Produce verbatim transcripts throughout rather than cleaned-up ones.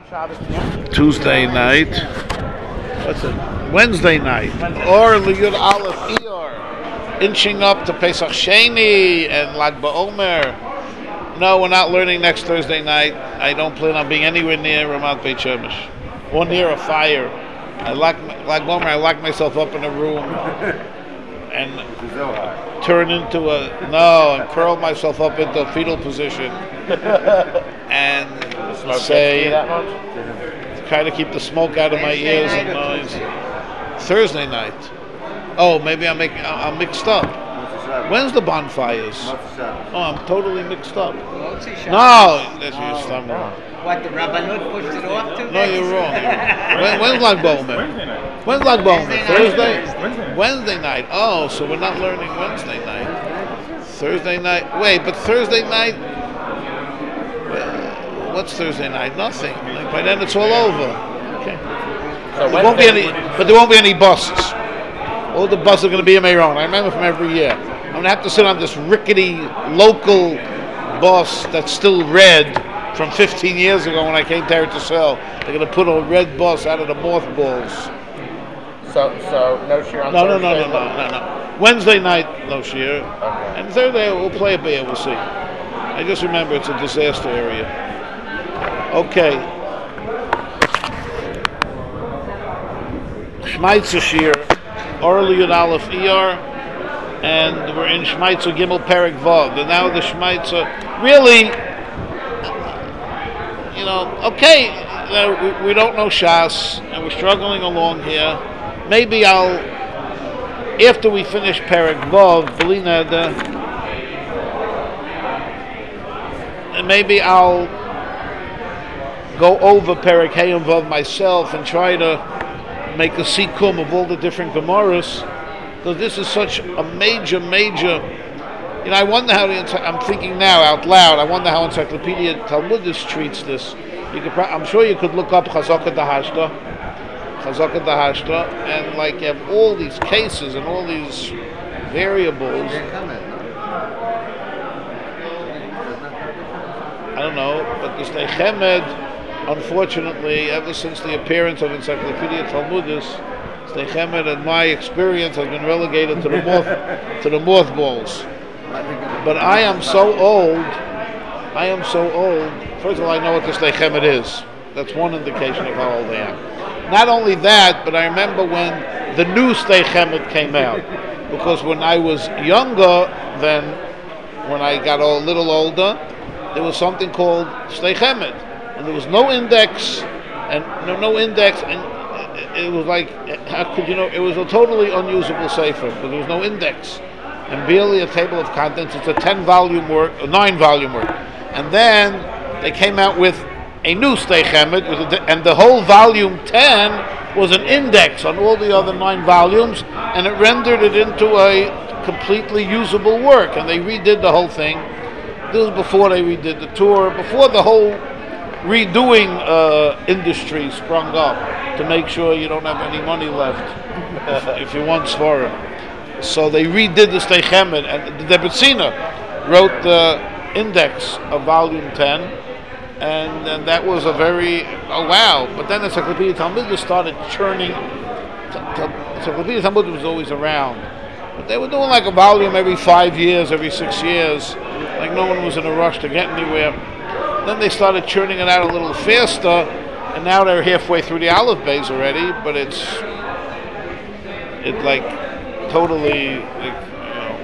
Tuesday night. What's it? Wednesday night. Or Liyud Aleph Iyar. Inching up to Pesach Sheni and Lag BaOmer. No, we're not learning next Thursday night. I don't plan on being anywhere near Ramat Beit Shemesh or near a fire. I lock, Lag BaOmer, I lock myself up in a room and turn into a no and curl myself up into a fetal position and say, try to keep the smoke out of my ears and noise. Thursday night. Oh, maybe I'm making. I'm mixed up. When's the bonfires? Oh, I'm totally mixed up. No, that's your stomach. What, the Rabbanut pushed it off to? No, you're wrong. when, when's Lag BaOmer? When's Lag BaOmer? Thursday? Wednesday. Wednesday night. Oh, so we're not learning Wednesday night. Thursday night. Wait, but Thursday night. Well, what's Thursday night? Nothing. Like by then it's all over. Okay. So there won't be any, but there won't be any buses. All the buses are going to be in Meron. I remember from every year. I'm going to have to sit on this rickety local bus that's still red from fifteen years ago when I came to Eretz Yisrael. They're going to put a red bus out of the mothballs. So, so no shear on no, Thursday? No, no, no, no, no, no. Wednesday night, no shear. Okay. And Thursday we'll play a beer. We'll see. I just remember it's a disaster area. Okay. Shmaitzer shear. Orly Yud Aleph Iyar, and we're in Shmaitzer Gimel Perek Vav. And now the Shmaitzer, really, you know, okay, you know, we, we don't know Shas, and we're struggling along here. Maybe I'll, after we finish Perek Vav, Belina, and maybe I'll go over Perek Hey and Vav myself and try to make a sikum of all the different Gemaras, because this is such a major, major. You know, I wonder how the. I'm thinking now out loud. I wonder how Encyclopedia Talmudis treats this. You could, I'm sure you could look up Chazaka Dahashta, Chazaka Dahashta, and like you have all these cases and all these variables. I don't know, but this Nechemed. Unfortunately, ever since the appearance of Encyclopedia Talmudis, Steichemet and my experience has been relegated to the moth, to the mothballs. But I am so old. I am so old. First of all, I know what the Steichemet is. That's one indication of how old I am. Not only that, but I remember when the new Steichemet came out, because when I was younger, then when I got a little older, there was something called Steichemet. And there was no index, and no, no index, and it was like, how could you know? It was a totally unusable sefer, but there was no index, and barely a table of contents. It's a ten-volume work, a nine-volume work, and then they came out with a new Steichemet, and the whole volume ten was an index on all the other nine volumes, and it rendered it into a completely usable work. And they redid the whole thing. This was before they redid the tour, before the whole redoing uh, industry sprung up to make sure you don't have any money left if you want Svarim. So they redid the Steichemet, and the Debetzina wrote the index of volume ten, and, and that was a very, oh wow. But then the Encyclopedia Talmudis started churning. Encyclopedia Talmudis was always around, but they were doing like a volume every five years, every six years, like no one was in a rush to get anywhere. Then they started churning it out a little faster, and now they're halfway through the Aleph Beis already. But it's it like totally like, you know,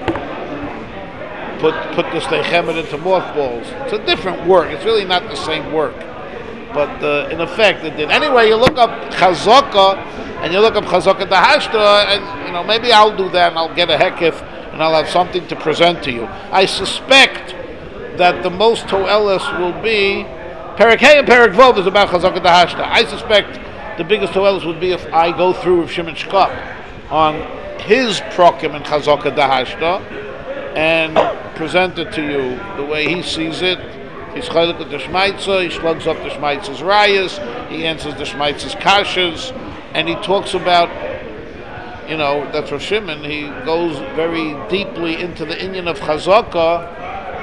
put put the Steichemet into mothballs. It's a different work. It's really not the same work, but uh, in effect it did. Anyway, you look up Chazaka and you look up Chazaka Dahashta, and you know maybe I'll do that and I'll get a hekif and I'll have something to present to you. I suspect that the most to'elis will be Perek Hey and Perek Vav is about Chazaka Dahashta. I suspect the biggest to'elis would be if I go through with Shimon Shkop on his prokim and Chazaka Dahashta and present it to you the way he sees it. He's chaylik with the Shmaitzer, he slugs up the Shmaitzer's rayas, he answers the Shmaitzer's kashas, and he talks about, you know, that's Rosh Shimon, he goes very deeply into the inyan of Chazaka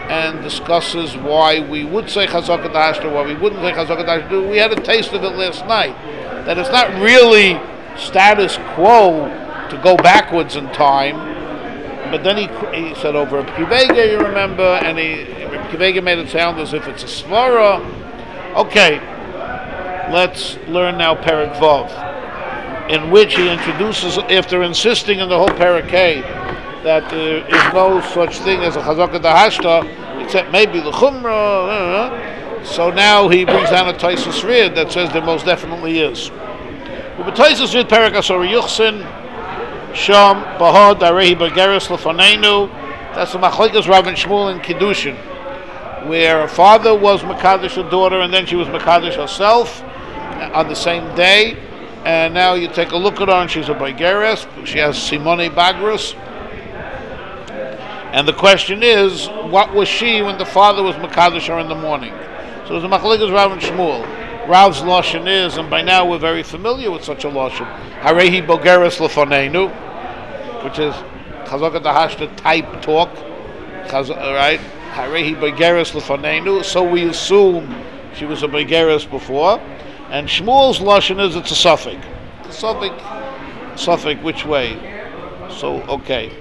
and discusses why we would say Chazaka Dashta, why we wouldn't say Chazaka Dashta. We had a taste of it last night. That it's not really status quo to go backwards in time. But then he he said over Kivega, you remember, and he Kivega made it sound as if it's a svara. Okay, let's learn now Perek Vav, in which he introduces, after insisting in the whole Perek Hey that there is no such thing as a Chazaka Dahashta, except maybe the Chumrah. So now he brings down a Taisus Rid that says there most definitely is. But Taisus Rid Perek Asor Yuchsin Sham Bahad Arehi Bageris Lefanenu. That's the Machlekes Rav and Shmuel in Kiddushin, where her father was Makadosh her daughter, and then she was Makadosh herself on the same day. And now you take a look at her, and she's a Bageris. She has Simone Bagros. And the question is, what was she when the father was Makadosh her in the morning? So there's a Machlekes Rav and Shmuel. Rav's lashon is, and by now we're very familiar with such a lashon, Harehi Bogeres Lefanenu, which is Chazaka Dahashta type talk, right? Harehi Bogeres Lefanenu. So we assume she was a Bogeres before, and Shmuel's lashon is it's a suffix. A suffix, suffix which way? So okay.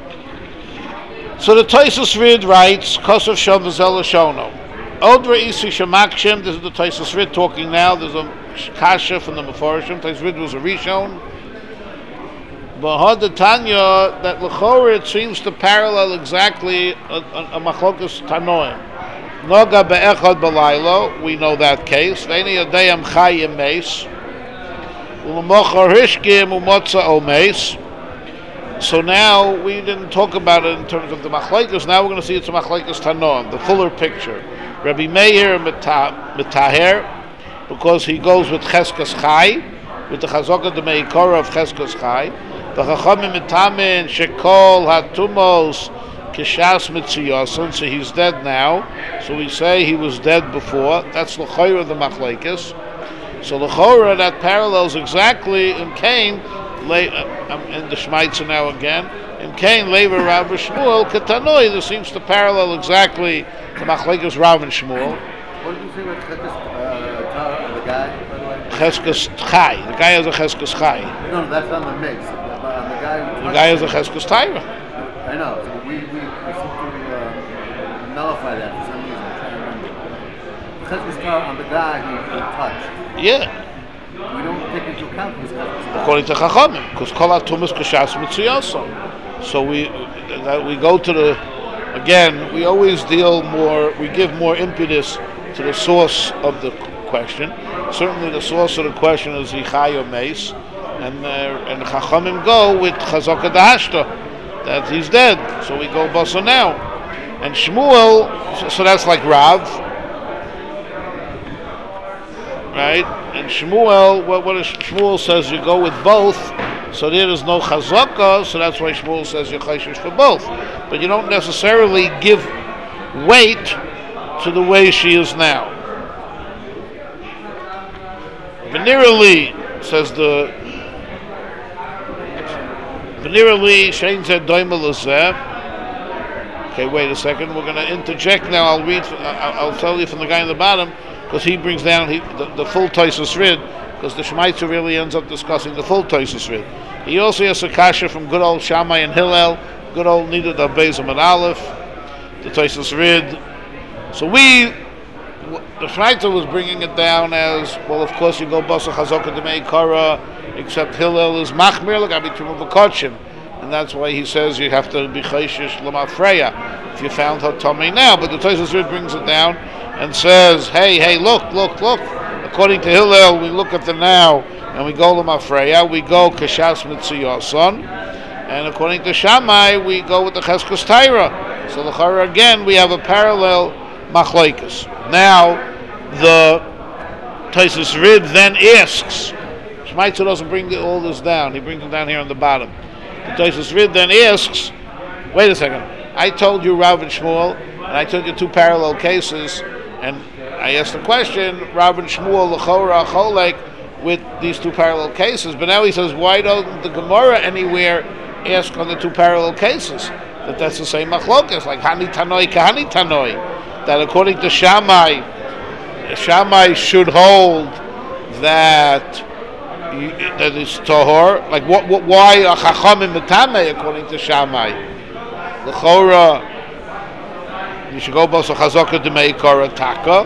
So the Taisus Rid writes, Kosov Shom V'Zel Shono. Odra Isi Shemakshim, this is the Taisus Rid talking now. There's a Kasha from the Meforshim. Taisus Rid was a Rishon. Bahad the Tanya, that L'chora it seems to parallel exactly a, a, a Machlokas Tanoim. Noga Be'echad B'laylo, we know that case. V'eni Yadayam Chayim Meis. U'Mochar Hishkim U'Motza Omeis. So now we didn't talk about it in terms of the Machlekes. Now we're going to see it's a Machlekes Tanoim, the fuller picture. Rabbi Meir Mitaher, because he goes with Cheskas Chai, with the Chazaka de Meikora of Cheskas Chai. The Chachamim Mitamin Shekol Hatumos Kishas Mitziyason, so he's dead now. So we say he was dead before. That's L'chora the Machlekes. So L'chora, that parallels exactly in Cain. I'm in the Shmaitzer now again. In Cain, Lever, Rav, Shmuel, Ketanoi, this seems to parallel exactly the Machlekes Rav and Shmuel. What did you say about Cheskas, uh, the guy, by the way? Cheskas Chai. The guy has a Cheskas Chai. No, no, that's on the mix. On the guy, the guy has a Cheskas Taira. I know. So we, we, we seem to uh, nullify that for some reason. I'm trying to remember. Cheskas Taira on the guy who touched. Yeah. We don't take into account his Cheskas. According to Chachamim, because Kol HaTumas Kashas Mitziyason. So we that we go to the again. We always deal more. We give more impetus to the source of the question. Certainly, the source of the question is Yichai or Meis, and uh, and Chachamim go with Chazaka Dahashta that he's dead. So we go Basa now, and Shmuel. So, so that's like Rav, right? And Shmuel, what, what is Shmuel says, you go with both, so there is no chazaka, so that's why Shmuel says you're chayshish for both. But you don't necessarily give weight to the way she is now. Venerally, says the Venerally, Shein Zeh Doima L'Zeh. Okay, wait a second, we're going to interject now. I'll read, I'll, I'll tell you from the guy in the bottom, because he brings down he, the, the full Taisus Rid, because the Shmaitzer really ends up discussing the full Taisus Rid. He also has a kasha from good old Shammai and Hillel, good old Nidad of Bezim and Aleph, the Taisus Rid. So we, the Shmaitzer was bringing it down as, well, of course you go Basa Chazaka Demei Kara, except Hillel is Machmir, Lagabi Tumah V'Kochim. And that's why he says you have to be Chayshish L'Mafreya if you found her tummy now. But the Taisus Rid brings it down and says, hey, hey, look, look, look. According to Hillel, we look at the now and we go L'Mafreya, we go Kashas Mitziyason. And according to Shammai, we go with the Cheskas Taira. So l'chara again, we have a parallel Machlekes. Now, the Taisus Rid then asks, Shmaitzer doesn't bring the, all this down, he brings it down here on the bottom. The Taisus Rid then asks, wait a second, I told you Rav and Shmuel, and I told you two parallel cases, and I asked the question, Rav and Shmuel, l'chora, cholek, with these two parallel cases, but now he says, why don't the Gemara anywhere ask on the two parallel cases? that that's the same machlokas, like Hani Tanoi Kahani Tanoi, that according to Shammai, Shammai should hold that you, that is tahor. Like what, what why a chachamim metame according to Shammai? L'chora, you should go both chazaka demeikara taka,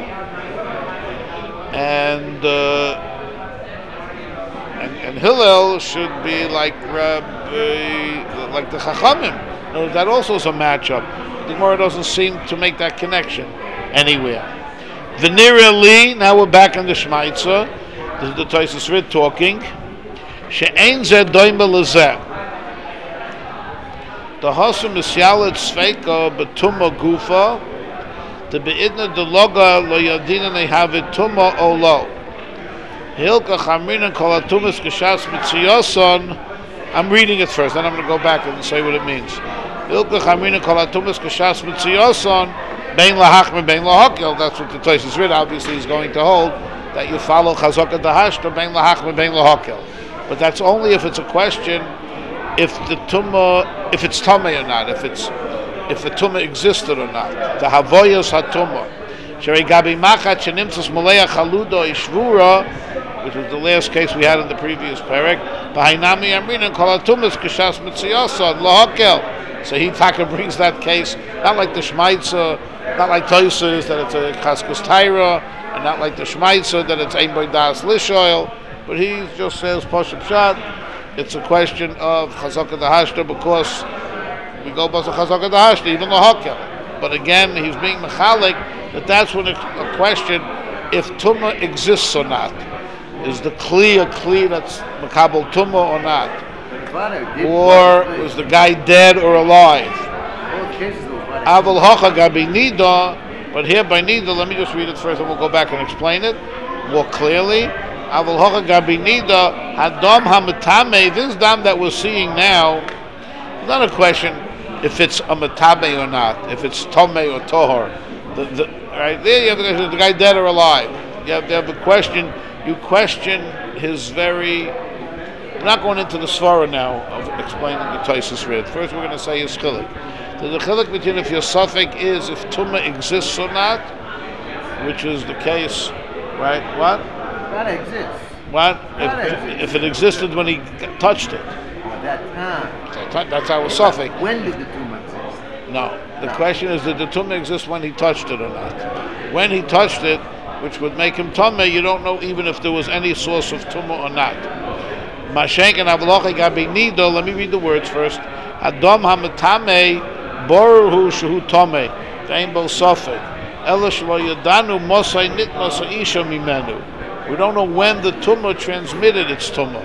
and uh, and and Hillel should be like Rabbi, like the chachamim. No, that also is a matchup. The Gemara doesn't seem to make that connection anywhere. Venira Li, now we're back in the Shmaitza. This is the Tosfos Rid talking. She'ein zeh doime lezeh. The Hasam Misyalet Sveika Betuma Gufa. The Beidna Deloga Lo Yadina Nehavit Tuma Olo. Hilka Chamrinan Kolatumas Kashas Mitziyoson. I'm reading it first, then I'm going to go back and say what it means. Hilka Chamrinan Kolatumas Kashas Mitziyoson. Bein lahachmer, bein lahakel. That's what the Tosfos Rid obviously is going to hold, that you follow chazaka dahashta, bein lahachmer, bein lahakel. But that's only if it's a question, if the tumah, if it's tameh or not, if it's if the tumah existed or not. The havoyos hatumah. Sherei gabi machat shenimtzas maleach haludo ishvura, which was the last case we had in the previous parak. B'hainami amrinan kol hatumas kashas mitziyoson lahakel. So he taka brings that case, not like the Shmaitza, not like Tosfos that it's a Chaskus Taira, and not like the Shmaitza that it's Ein Boy Das Lishoil, but he just says Poshup Shat. It's a question of Chazaka Dahashta because we go by Chazaka Dahashta, even the Hakel. But again, he's being mechalik that that's when a, a question if Tumah exists or not. Is the Kli a Kli that's Makabal Tumah or not? Or was the guy dead or alive? Aval Hocha Gabi Nida, but here by Nida, let me just read it first and we'll go back and explain it more clearly. Aval Hocha Gabi Nida, Hadam Hamatame, this dam that we're seeing now, it's not a question if it's a Matame or not, if it's Tome or Tohor. The, the, right there you have the question, is the guy dead or alive? You have, you have the question, you question his very. We're not going into the svara now of explaining the Tosfos Rid. First, we're going to say his chilik. The chilik between if your suffix is if tumah exists or not, which is the case, right? What? That exists. What? That If, exists. if it existed when he touched it, At that time. so that's our suffix. When did the tumor exist? No. The question is, did the tumah exist when he touched it or not? When he touched it, which would make him tumah, you don't know even if there was any source of tumah or not. Mashenk and Avlocha Gabi Nido, let me read the words first. Adam Hamatame Boruhu Shu Tome, Rainbow Suffolk. Elish Lo Yadanu Mosai Nitmas Isha Mimenu. We don't know when the tumah transmitted its tumah.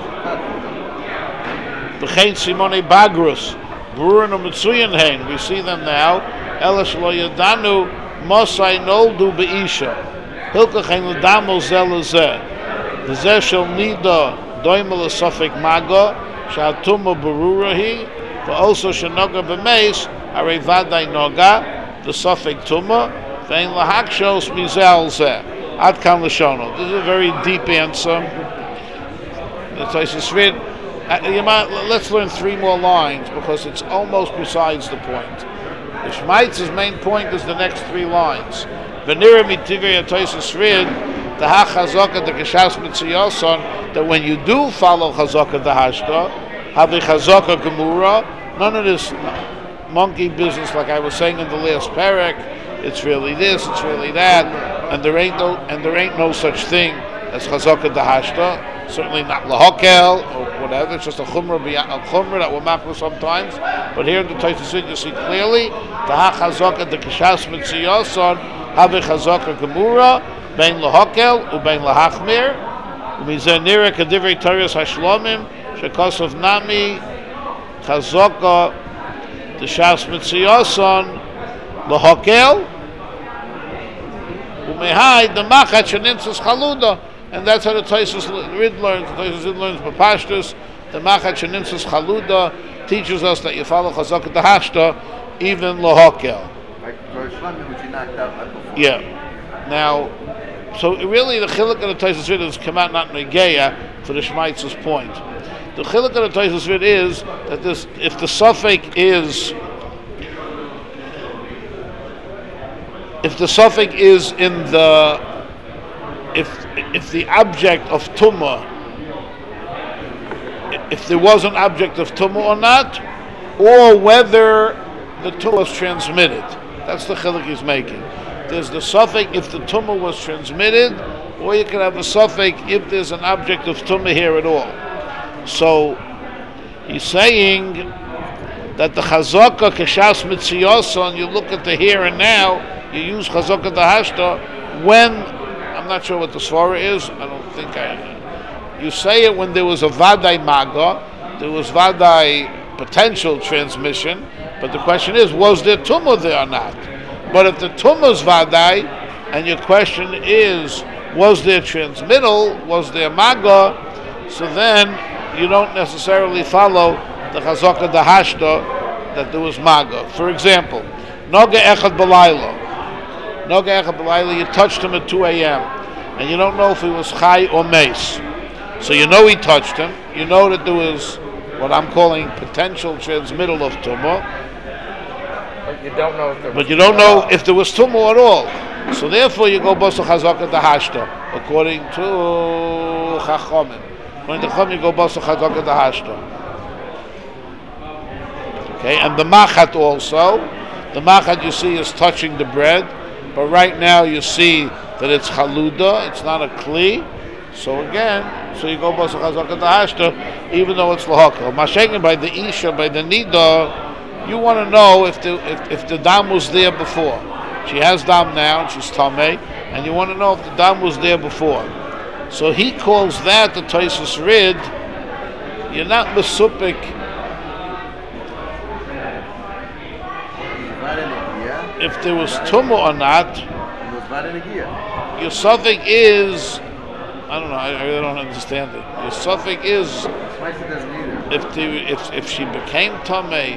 B'chein Simone Bagrus, Burin Mitsuyan Hain, we see them now. Elish Lo Yadanu Mosai Noldu Be'isha. Hilkachein Ladamo Zelazeh. The Zeh Shel Nida. Doimel Suffolk Maga, Shatuma Barurahi, but also Shanoga Bemes, Arevadai Noga, the Suffolk Tuma, Vein Lahakshos Mizelze, Adkan Lashono. This is a very deep answer. The Tosfos Rid. Let's learn three more lines because it's almost besides the point. The Shmaitz's main point is the next three lines. Venira Mitivya Tosfos Rid. The ha-chazaka, the kashas mitziyoson, that when you do follow chazaka dahashta, have the chazaka gemura, none of this monkey business like I was saying in the last parak. It's really this, it's really that, and there ain't no and there ain't no such thing as chazaka dahashta. Certainly not lahakel or whatever. It's just a chumrah, a chumrah that will matter sometimes. But here in the Tosfos Rid you see clearly the ha-chazaka, the kashas mitziyoson, have the chazaka gemura. Bein lahakel ubein lahachmir, umizeh nira kadivrei Torahs hashlomim shekosov nami chazaka d'shas mitziyoson lahakel umehai demachat shenintzas chaluda, and that's how the Tosfos Rid learns. The Tosfos Rid learns b'pashtus. The machat shenintzas chaluda teaches us that you follow chazaka dahashta even lahakel. Like for Shlomi, which you knocked out right before. Yeah. Now. So really, the chiluk of the Tosfos Rid has come out not negeya for the Shmaitz's point. The chiluk of the Tosfos Rid is that this, if the suffix is if the suffix is in the if if the object of tumah, if there was an object of tumah or not, or whether the tumah was transmitted. That's the chiluk he's making. There's the suffix if the tumah was transmitted, or you can have a suffix if there's an object of tumah here at all. So he's saying that the chazaka keshas mitziyoson, you look at the here and now, you use chazaka dahashta when, I'm not sure what the svara is, I don't think I, you say it when there was a vaday maga, there was vaday potential transmission, but the question is, was there tumah there or not? But if the tumah's vaday, and your question is, was there transmittal, was there maga, so then you don't necessarily follow the chazaka dahashta that there was maga. For example, noga echad balayla. Noga echad balayla, you touched him at two a.m. and you don't know if he was chai or mace. So you know he touched him. You know that there was what I'm calling potential transmittal of tumah. But you don't know if there was But you don't know if there was tumah at all. So therefore you go basa chazaka dahashta according to chachamim. According to chachamim you go basa chazaka dahashta. Okay, and the machat also. The machat you see is touching the bread, but right now you see that it's chaluda, it's not a kli. So again, so you go basa chazaka dahashta, even though it's lahakal. Mashengen by the isha, by the nida, you want to know if the if, if the dam was there before. She has dam now, and she's tamei, and you want to know if the dam was there before. So he calls that the Taisus Rid. You're not mesupik. If there was tumah or not, your suffix is, I don't know, I, I really don't understand it. Your suffix is, if the, if if she became tamei,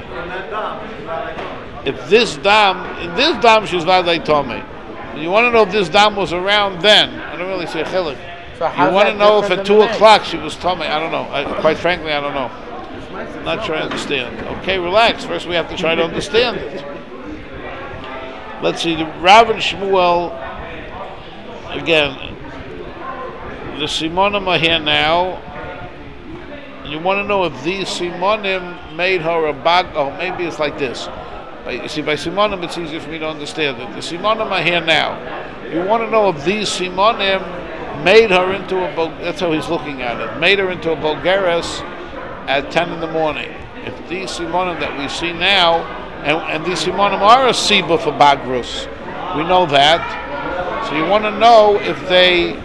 if this dam, in this dam she's vaday tamei. You want to know if this dam was around then. I don't really see a chiluk. So You want to know if at two o'clock she was tamei. I don't know. I, quite frankly, I don't know. Not sure I understand. Okay, relax. First we have to try to understand it. Let's see, the Rav and Shmuel, again, the Simonim are here now. And you want to know if these Simonim made her a bag, oh, maybe it's like this. By, you see, by Simonim it's easier for me to understand it. The Simonim are here now. You want to know if these Simonim made her into a, that's how he's looking at it, made her into a Bulgaris at ten in the morning. If these Simonim that we see now, And, and these simonim are a siba for bagrus. We know that. So you want to know if they,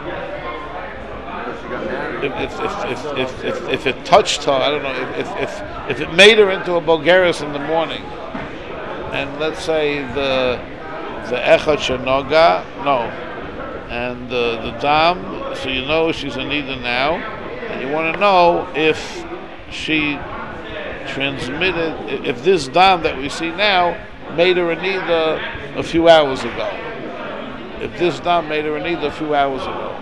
if if if if if, if, if it touched her. I don't know if if if it made her into a bulgaris in the morning. And let's say the the echad shenoga, no, and the the dam. So you know she's a nida now, and you want to know if she transmitted, if this dam that we see now made her a nida a few hours ago. If this dam made her a nida a few hours ago.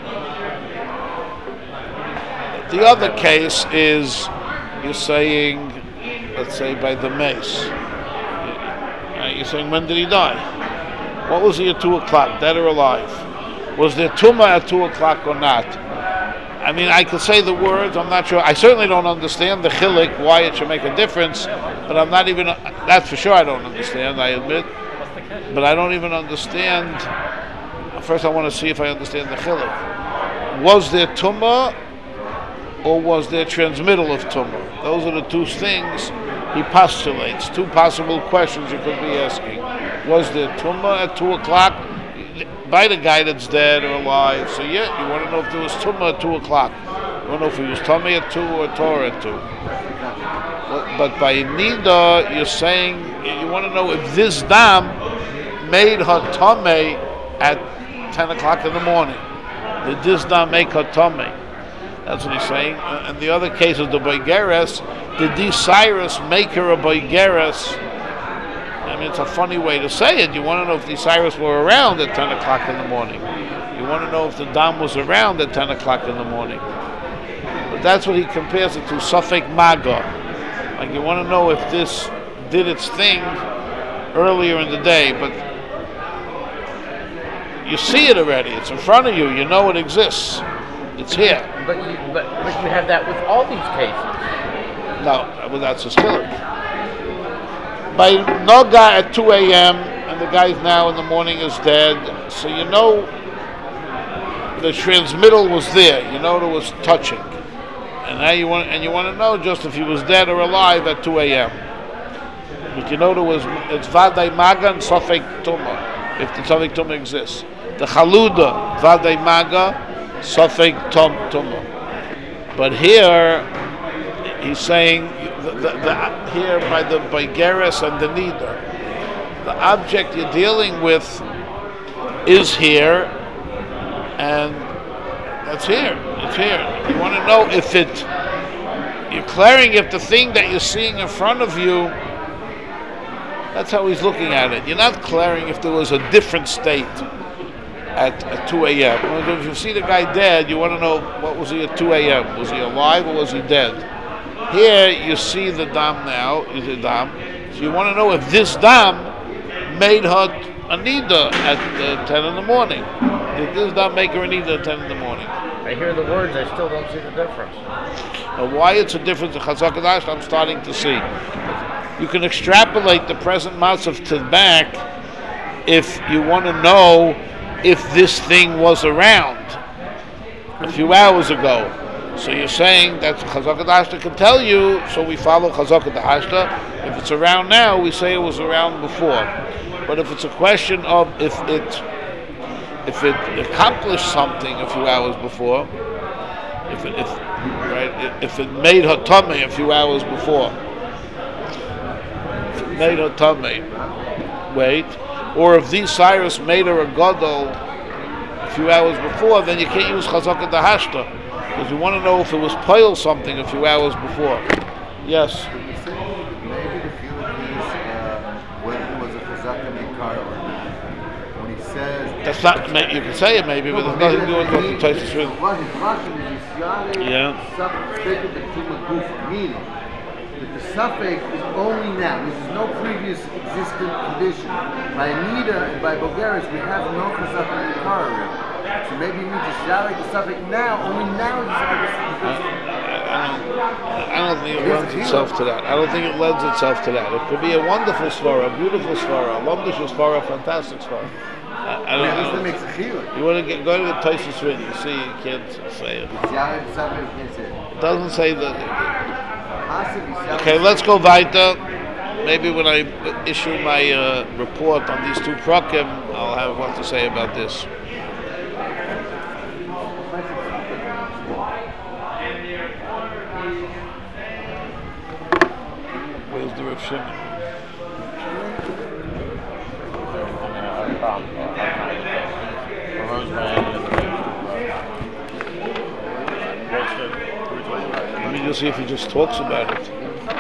The other case is you're saying, let's say by the mace. You're saying when did he die? What was he at two o'clock, dead or alive? Was there tumah at two o'clock or not? I mean, I could say the words, I'm not sure. I certainly don't understand the chilik, why it should make a difference, but I'm not even, that's for sure I don't understand, I admit. But I don't even understand, first I want to see if I understand the chilik. Was there tumah, or was there transmittal of tumah? Those are the two things he postulates, two possible questions you could be asking. Was there tumah at two o'clock? By the guy that's dead or alive, so yeah, you want to know if there was tumah at two o'clock. You want to know if he was tummy at two or Torah at two. But, but by nida, you're saying you want to know if this dam made her tummy at ten o'clock in the morning. Did this dam make her tummy? That's what he's saying. And the other case is the boigeres. Did these Cyrus make her a boigeres? I mean, it's a funny way to say it. You want to know if the Cyrus were around at ten o'clock in the morning. You want to know if the dam was around at ten o'clock in the morning. But that's what he compares it to, Safek Maga. Like you want to know if this did its thing earlier in the day. But you see it already. It's in front of you. You know it exists. It's here. But you, but, but you have that with all these cases. No, well, that's a skillet. By Noga at two a.m. and the guy's now in the morning is dead, so you know the transmittal was there. You know it was touching, and now you want and you want to know just if he was dead or alive at two a.m. But you know there was it's Vaday Maga and Sofek Tuma, if the Sofek Tuma exists. The Chaluda Vaday Maga, Sofek Tom Tuma. But here he's saying the, the, the, here by the by Geras and the Nida, the object you're dealing with is here, and that's here. It's here. You want to know if it. You're clearing if the thing that you're seeing in front of you. That's how he's looking at it. You're not clearing if there was a different state at, at two a.m. If you see the guy dead, you want to know what was he at two a.m. Was he alive or was he dead? Here you see the dam now, is the dam. So you want to know if this dam made her anida at uh, ten in the morning. Did this dam make her anida at ten in the morning? I hear the words, I still don't see the difference. Now, why it's a difference in Chazak Adash, I'm starting to see. You can extrapolate the present matzav to the back if you want to know if this thing was around a few hours ago. So you're saying that Chazak Adash can tell you, so we follow Chazak Adash. If it's around now, we say it was around before. But if it's a question of if it if it accomplished something a few hours before, if it, if right, if it made her tummy a few hours before, if it made her tummy, wait, or if these Cyrus made her a gadol a few hours before, then you can't use Chazak Adash. Because we want to know if it was poil something a few hours before. Yes. Maybe the feeling is uh, whether it was a chazaka mikar or not. When he says that's not. You can say it maybe, but there's nothing to do with what the Tosfos really. Yeah. Meaning that the suffix is only now. This is no previous existent condition. By Anida and by Bulgaris, we have no chazaka mikar. So maybe you need to shout the suffix now, only now is the I don't, I don't think it lends itself to that. I don't think it lends itself to that. It could be a wonderful svara, a beautiful svara, a lumdish svara, a fantastic svara. I, I don't yeah, know. Makes a you want to get go to the Tosfos Rin, you see, you can't say it. It doesn't say that. Okay, let's go weiter. Maybe when I issue my uh, report on these two prakim, I'll have what to say about this. Where's the Rav Shimon? Let me just see if he just talks about it.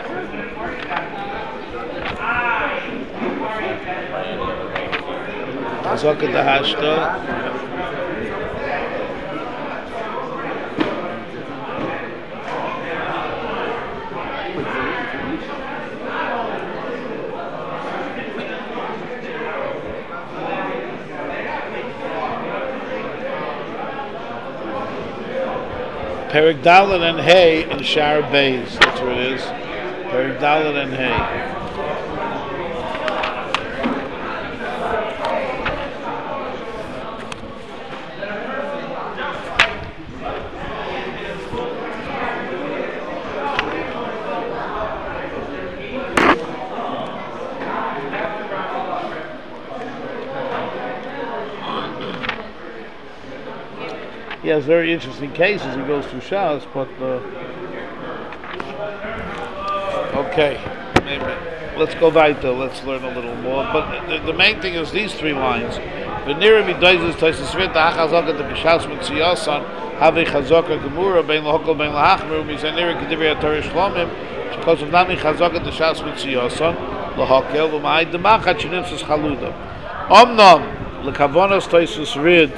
Chazak Adash. Perik Dalet and Hay in Shar Beis. That's where it is. Perik Dalet and Hay. He has very interesting cases. He goes through Shas, but uh, okay, maybe let's go weiter. Let's learn a little more. But the, the main thing is these three lines. V'nira v'doizes toises v'it ha'chazaka the b'shas mitziyasan havi chazaka gemura bein lahokol bein lahachmer u'mizanira k'divrei HaTorah shlomim because of nami chazaka the shas mitziyasan lahokel v'ma'ay demachat shenimtzas chaluda omnom lekavonos toises rid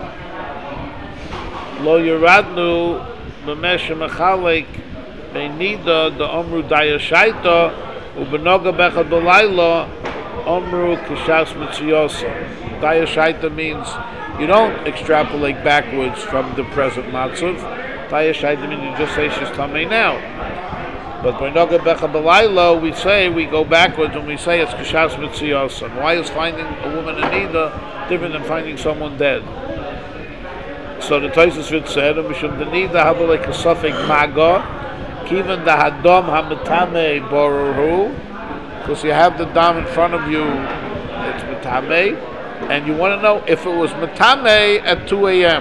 Lo Yeradnu B'Mesha Mechalek Beinida the Omru Dayashaita Ubenoga Bechad B'Layla Omru Kishas Mitziyosa. Dayashaita means You don't extrapolate backwards from the present matzav. Tayashaydim, you just say she's tamei now. But by Noga Becha B'Layla, we say, we go backwards and we say it's Kishas Mitziyos. And why is finding a woman in Nida different than finding someone dead? So the Tosfos Rid said, Mishum the Nida have like a suffix Maga, Kivan the Hadom HaMetame Boruhu, because you have the dam in front of you, it's Metame, and you want to know if it was Metame at two a.m.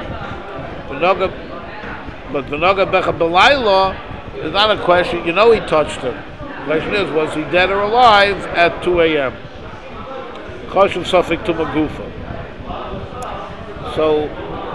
But the Noga Becha B'Layla, it's not a question, you know he touched her. The question is, was he dead or alive at two a.m.? Choshev Safek to Magufa. So,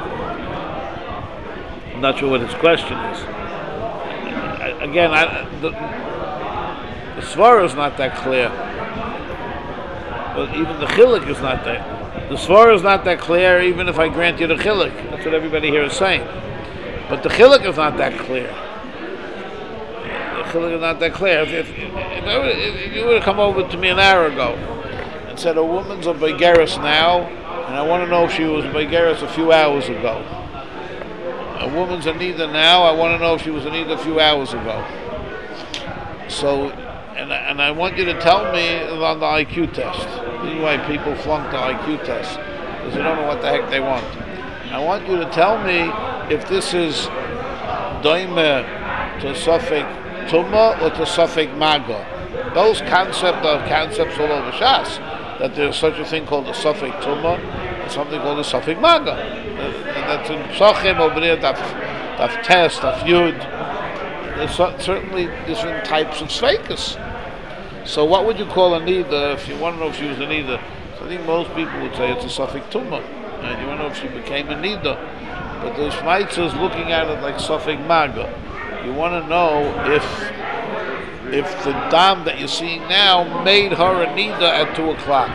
I'm not sure what his question is. I, again, I, the, the Svara is not that clear. But even the Chilik is not that. The Svara is not that clear, even if I grant you the Chilik. That's what everybody here is saying. But the Chilik is not that clear. The Chilik is not that clear. If, if, if, I would, if you would have come over to me an hour ago and said, a woman's a Begeris now, and I want to know if she was a Begeris a few hours ago. A woman's a Nida now, I want to know if she was a Nida a few hours ago. So, and, and I want you to tell me on the I Q test. This is why people flunk the I Q test, because they don't know what the heck they want. I want you to tell me if this is Doime to Safek Tumma or to Safek Maga. Those concepts are concepts all over Shas, that there's such a thing called a Safek Tumma and something called a Safek Maga. That's in Psachim over there, Daf Tes, Daf Yud. There's certainly different types of Sveikas. So what would you call a Nida if you want to know if she was a Nida? So I think most people would say it's a Safek Tumma. And you want to know if she became a Nida. But the Shmaitza is looking at it like Safek Maga. You want to know if if the dam that you're seeing now made her a Nida at two o'clock.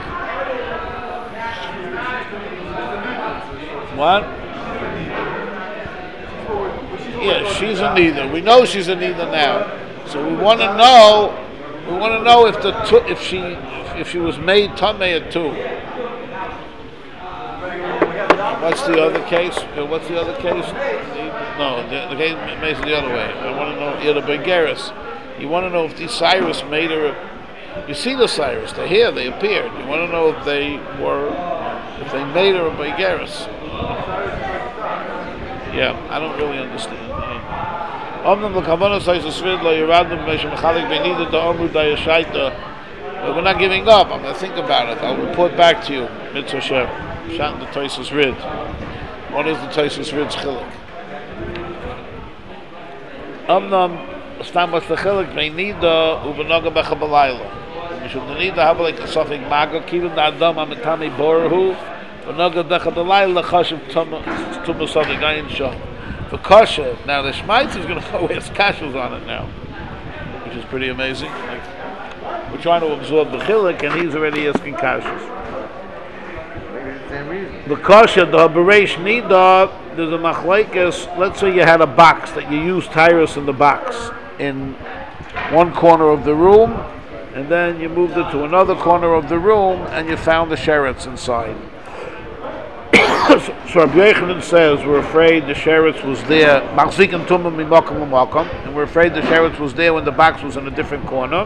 What? Yeah, she's a Nida. We know she's a Nida now. So we want to know. We want to know if the tu- if she if she was made Tamei at two. What's the other case? What's the other case? No, the, the case makes it the other way. I want to know yeah, the Begeris. You want to know if the Cyrus made her. A, you see the Cyrus? They're here. They appeared. You want to know if they were, if they made her a Begeris. Yeah, I don't really understand. Omnam the Kavanah says the Svidla Yeradim Meshach Mechalik Benida the Amru Dayashaita. But we're not giving up. I'm going to think about it. I'll report back to you. Mitzvah Shem. Shant the Tosfos Rid. What is the Tosfos Rid's Chilik? Omnam Stam was the Chilik Benida Ubenoga Becha B'Layla. Mishum the Nida have like a Safek Maga Kivim the Adam Amitami Boruhu. Benoga Becha B'Layla Chashiv Tumma Safek Ayin Shom. For Kasha, now the Shmaitz is going to go with Kashas on it now, which is pretty amazing. Like, we're trying to absorb the Chilik, and he's already asking Kashas. The Kasha, the Bereish Nida, there's a machlekes. Let's say you had a box that you used Tyrus in the box in one corner of the room, and then you moved it to another corner of the room, and you found the sheretz inside. So Rabbi Yochanan says we're afraid the sheretz was there, Machzikin Tumah Mimakom Mimakom, and we're afraid the sheretz was there when the box was in a different corner.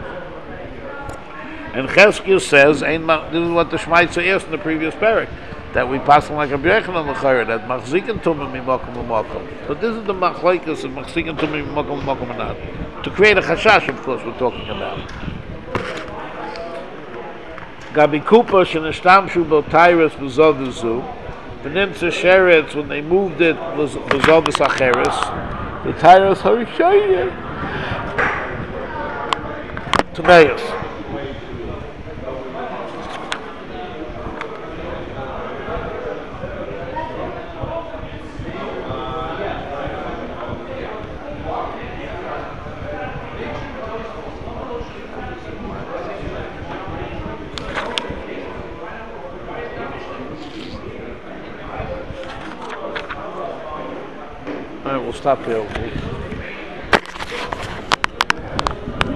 And Cheskel says, this is what the Shmaitza asked in the previous parak, that we pass on like Rabbi Yochanan l'chayr, that Machzikin Tumah Mimakom Mimakom. But this is the machlekes of Machzikin Tumah Mimakom Mimakom or not. To create a chashash, of course, we're talking about. Gabi Kupa sheneshtamshu bo Tyrus v'zovizu. The Nimtza Sheretz, when they moved it, was v'zovis acheres. The Tyrus harishayim. Tameus. All right, we'll stop there.